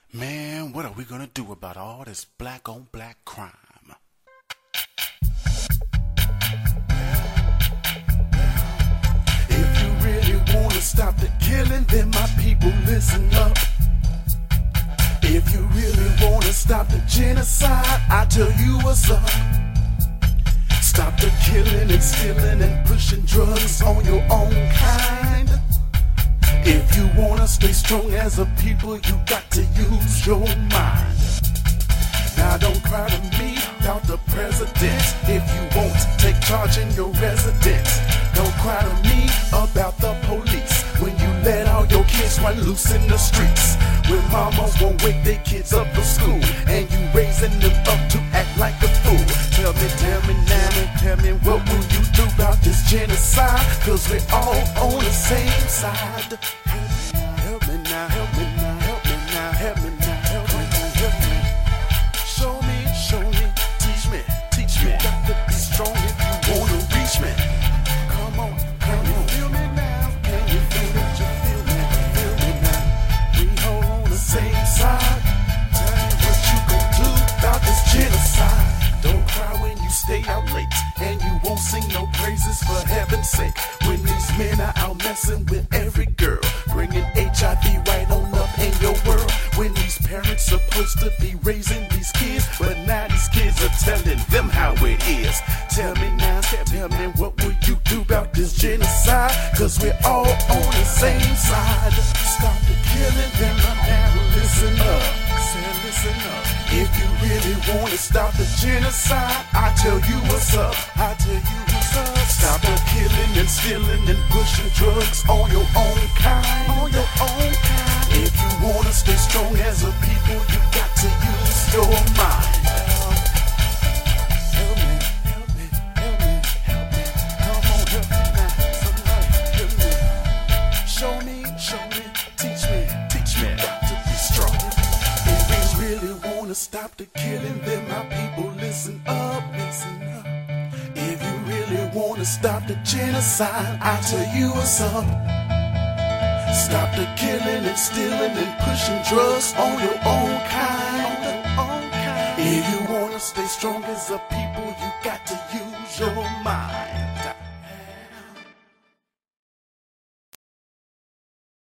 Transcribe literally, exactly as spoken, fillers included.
Man, what are we gonna do about all this black on black crime? If you really wanna stop the killing, then my people listen up. If you really wanna stop the genocide, I tell you what's up. Stop the killing and stealing and pushing drugs on your own kind. If you wanna stay strong as a people, you got to use your mind. Now don't cry to me about the president if you won't take charge in your residence. Don't cry to me about the police when you let all your kids run loose in the streets. When mamas won't wake their kids up for school and you raising them up to act like a fool. Tell me, tell me now, tell me what will you do about this genocide? Cause we're all on the same side. Help me now, help me now, help me now, help me now, help me now, help me. Show me, show me, teach me, teach me. You got to be strong if you wanna reach me. Come on, come on, feel me now. Can you feel that you feel me? Feel me now. We all on the same side. Tell me what you gon' do about this genocide. Don't cry when you stay out late and you won't sing no praises for heaven's sake. When these men are out messing with every girl, bringing H I V right on up in your world. When these parents supposed to be raising these kids, but now these kids are telling them how it is. Tell me now, tell me what will you do about this genocide? Cause we're all on the same side. Stop the killing, then now listen up. Say listen up. If you really wanna stop the genocide, I tell you what's up. I tell you what's up. Stop the killing and stealing and pushing drugs on your own kind. On your own kind. If you wanna stay strong as a people, you got to use your mind. Help me, help me, help me, help me. Come on, help me now. Somebody help me. Show me, show me, teach me, teach me. Got to be strong. If we really wanna stop the killing, then my people listen up, listen up. If you really wanna stop the genocide, I tell you what's up. Stop the killing and stealing and pushing drugs on your own kind. If you wanna stay strong as a people, you got to use your mind.